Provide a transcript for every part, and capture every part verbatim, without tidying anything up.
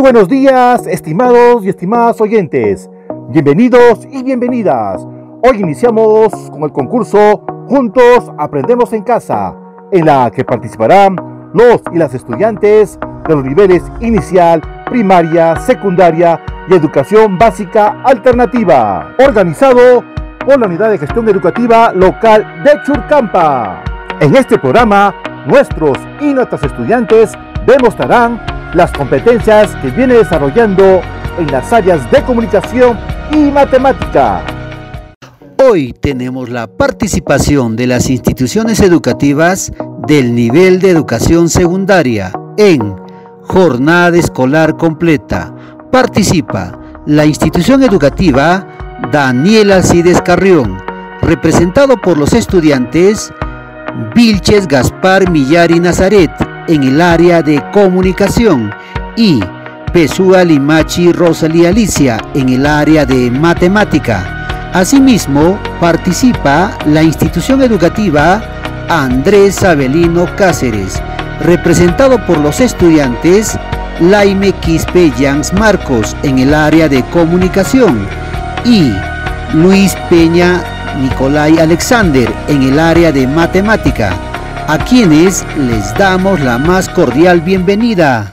buenos días, estimados y estimadas oyentes. Bienvenidos y bienvenidas. Hoy iniciamos con el concurso Juntos Aprendemos en Casa, en la que participarán los y las estudiantes de los niveles inicial, primaria, secundaria y educación básica alternativa, organizado por la Unidad de Gestión Educativa Local de Churcampa. En este programa, nuestros y nuestras estudiantes demostrarán las competencias que viene desarrollando en las áreas de comunicación y matemática. Hoy tenemos la participación de las instituciones educativas del nivel de educación secundaria en Jornada Escolar Completa. Participa la institución educativa Daniel Alcides Carrión, representado por los estudiantes Vilches Gaspar Millari Nazaret en el área de comunicación y Pesúa Limachi Rosalía Alicia en el área de matemática. Asimismo, participa la institución educativa Andrés Avelino Cáceres, representado por los estudiantes Laime Quispe Yans Marcos en el área de comunicación y Luis Peña Nicolai Alexander en el área de matemática, a quienes les damos la más cordial bienvenida.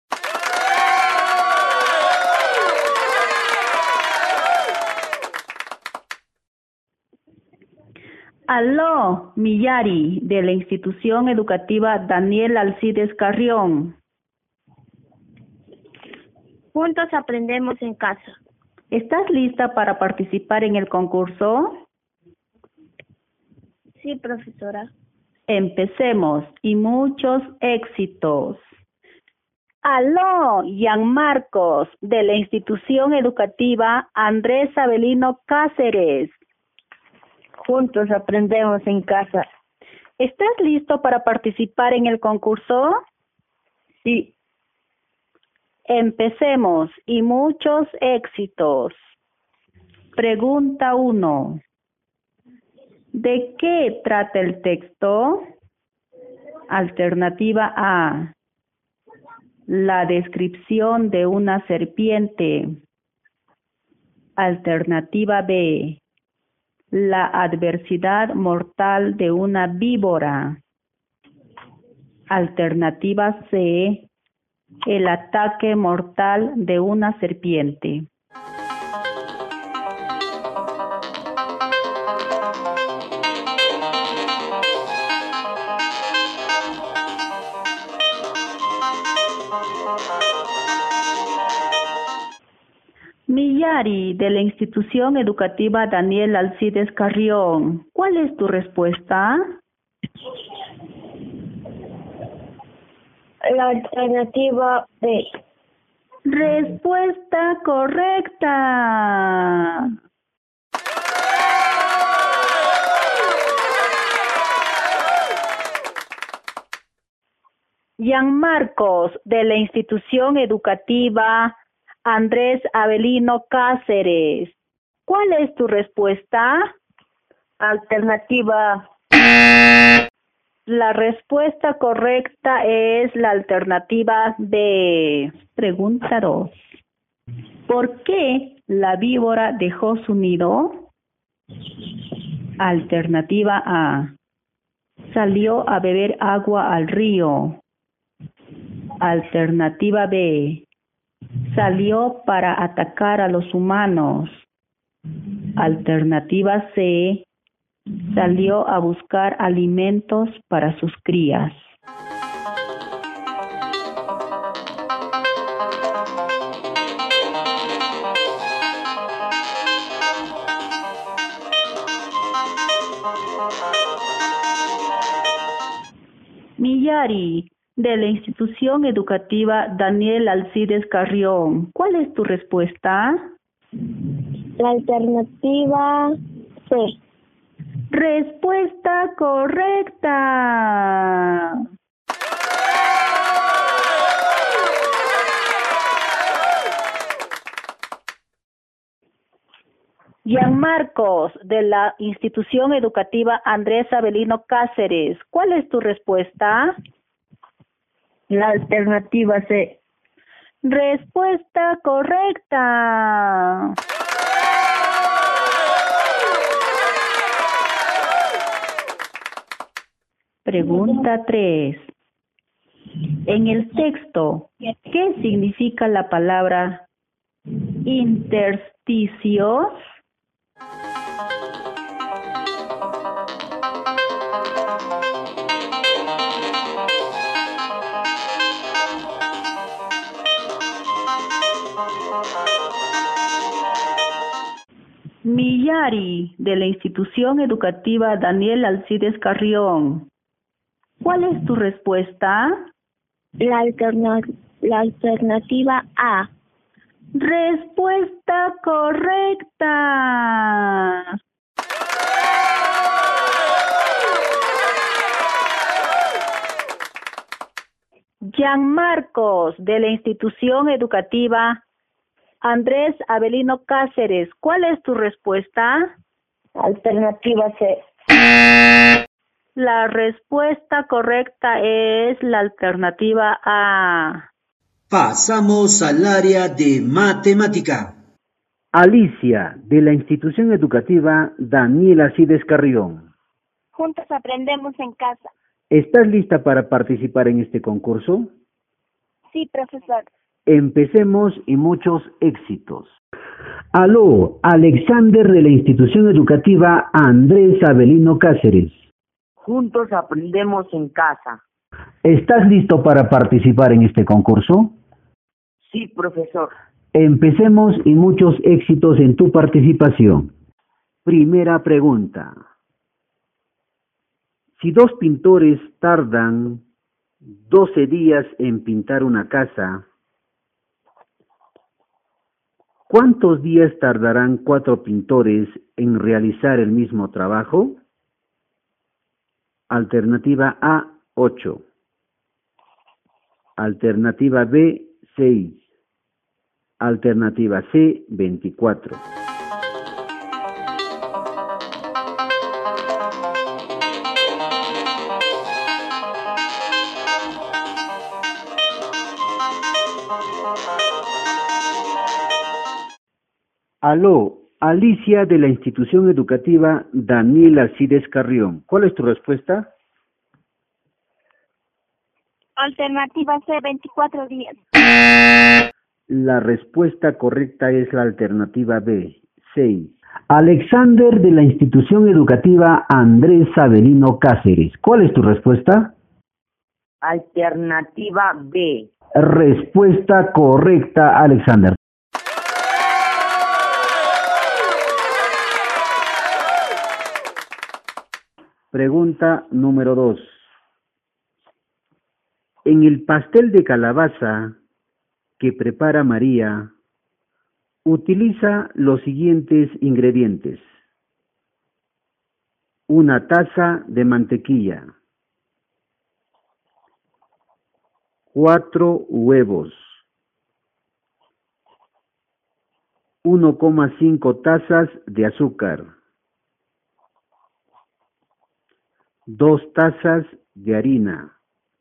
Aló, Millari, de la institución educativa Daniel Alcides Carrión. Juntos aprendemos en casa. ¿Estás lista para participar en el concurso? Sí, profesora. Empecemos y muchos éxitos. Aló, Yan Marcos, de la institución educativa Andrés Avelino Cáceres. Juntos aprendemos en casa. ¿Estás listo para participar en el concurso? Sí. Empecemos y muchos éxitos. Pregunta uno. ¿De qué trata el texto? Alternativa A. La descripción de una serpiente. Alternativa B. La adversidad mortal de una víbora. Alternativa C. El ataque mortal de una serpiente. Millari, de la institución educativa Daniel Alcides Carrión, ¿cuál es tu respuesta? La alternativa B. Respuesta correcta. Yan Marcos, de la institución educativa Andrés Avelino Cáceres, ¿cuál es tu respuesta? Alternativa. La respuesta correcta es la alternativa B. Pregunta dos. ¿Por qué la víbora dejó su nido? Alternativa A. Salió a beber agua al río. Alternativa B. Salió para atacar a los humanos. Alternativa C. Salió a buscar alimentos para sus crías. Millari, de la institución educativa Daniel Alcides Carrión, ¿cuál es tu respuesta? La alternativa C. Respuesta correcta. Yan Marcos, de la institución educativa Andrés Avelino Cáceres, ¿cuál es tu respuesta? La alternativa C. Respuesta correcta. Pregunta tres. En el texto, ¿qué significa la palabra intersticios? Millari, de la institución educativa Daniel Alcides Carrión. ¿Cuál es tu respuesta? La, alterna la alternativa A. Respuesta correcta. Gianmarcos, de la institución educativa Andrés Avelino Cáceres. ¿Cuál es tu respuesta? Alternativa C. La respuesta correcta es la alternativa A. Pasamos al área de matemática. Alicia, de la institución educativa Daniel Alcides Carrión. Juntos aprendemos en casa. ¿Estás lista para participar en este concurso? Sí, profesor. Empecemos y muchos éxitos. Aló, Alexander de la institución educativa Andrés Avelino Cáceres. Juntos aprendemos en casa. ¿Estás listo para participar en este concurso? Sí, profesor. Empecemos y muchos éxitos en tu participación. Primera pregunta. Si dos pintores tardan doce días en pintar una casa, ¿cuántos días tardarán cuatro pintores en realizar el mismo trabajo? Alternativa A, ocho. Alternativa B, seis. Alternativa C, veinticuatro. Aló, Alicia de la institución educativa Daniel Alcides Carrión. ¿Cuál es tu respuesta? Alternativa C, veinticuatro días. La respuesta correcta es la alternativa B, seis. Alexander de la institución educativa Andrés Avelino Cáceres. ¿Cuál es tu respuesta? Alternativa B. Respuesta correcta, Alexander. Pregunta número dos. En el pastel de calabaza que prepara María, utiliza los siguientes ingredientes. Una taza de mantequilla, cuatro huevos, uno coma cinco tazas de azúcar, dos tazas de harina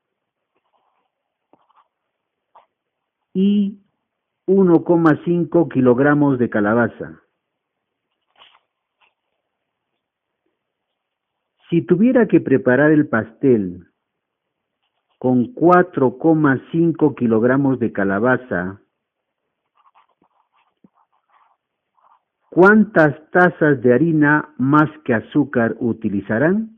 y uno coma cinco kilogramos de calabaza. Si tuviera que preparar el pastel con cuatro coma cinco kilogramos de calabaza, ¿cuántas tazas de harina más que azúcar utilizarán?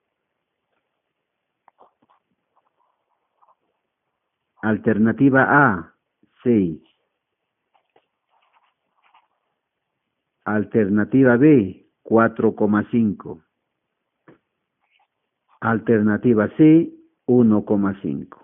Alternativa A, seis. Alternativa B, cuatro coma cinco. Alternativa C, uno coma cinco.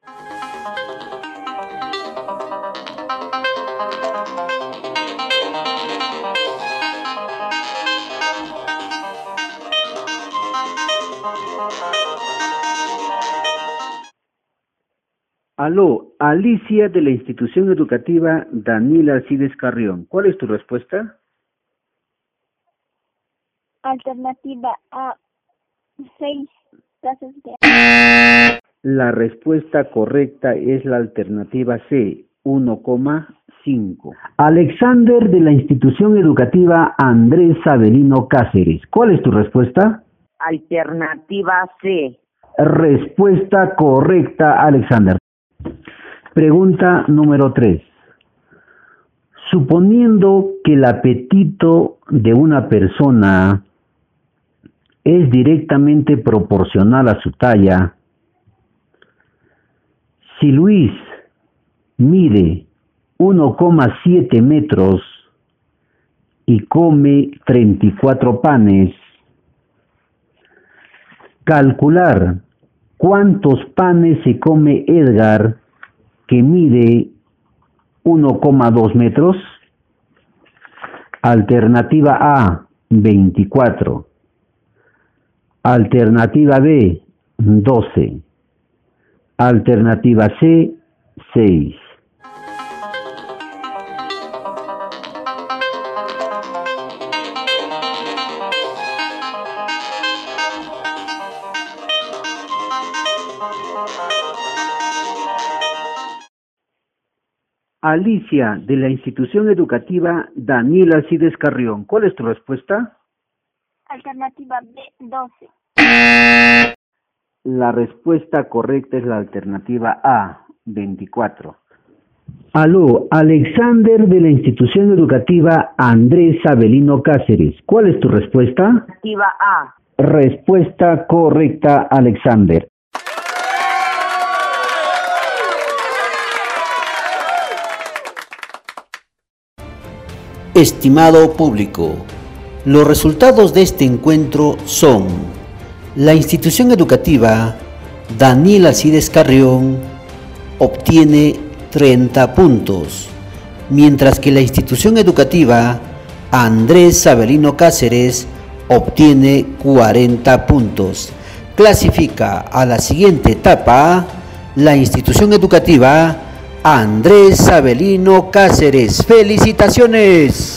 Aló, Alicia de la institución educativa Daniel Alcides Carrión. ¿Cuál es tu respuesta? Alternativa A, seis tazas de La respuesta correcta es la alternativa C, uno coma cinco. Alexander de la institución educativa Andrés Avelino Cáceres. ¿Cuál es tu respuesta? Alternativa C. Respuesta correcta, Alexander. Pregunta número tres. Suponiendo que el apetito de una persona es directamente proporcional a su talla, si Luis mide uno coma siete metros y come treinta y cuatro panes, calcular cuántos panes se come Edgar, que mide uno coma dos metros. Alternativa A, veinticuatro. Alternativa B, doce. Alternativa C, seis. Alicia, de la institución educativa Daniel Alcides Carrión. ¿Cuál es tu respuesta? Alternativa B, doce. La respuesta correcta es la alternativa A, veinticuatro. Aló, Alexander, de la institución educativa Andrés Avelino Cáceres. ¿Cuál es tu respuesta? Alternativa A. Respuesta correcta, Alexander. Estimado público, los resultados de este encuentro son: la institución educativa Daniel Alcides Carrión obtiene treinta puntos, mientras que la institución educativa Andrés Avelino Cáceres obtiene cuarenta puntos. Clasifica a la siguiente etapa la institución educativa Andrés Avelino Cáceres. ¡Felicitaciones!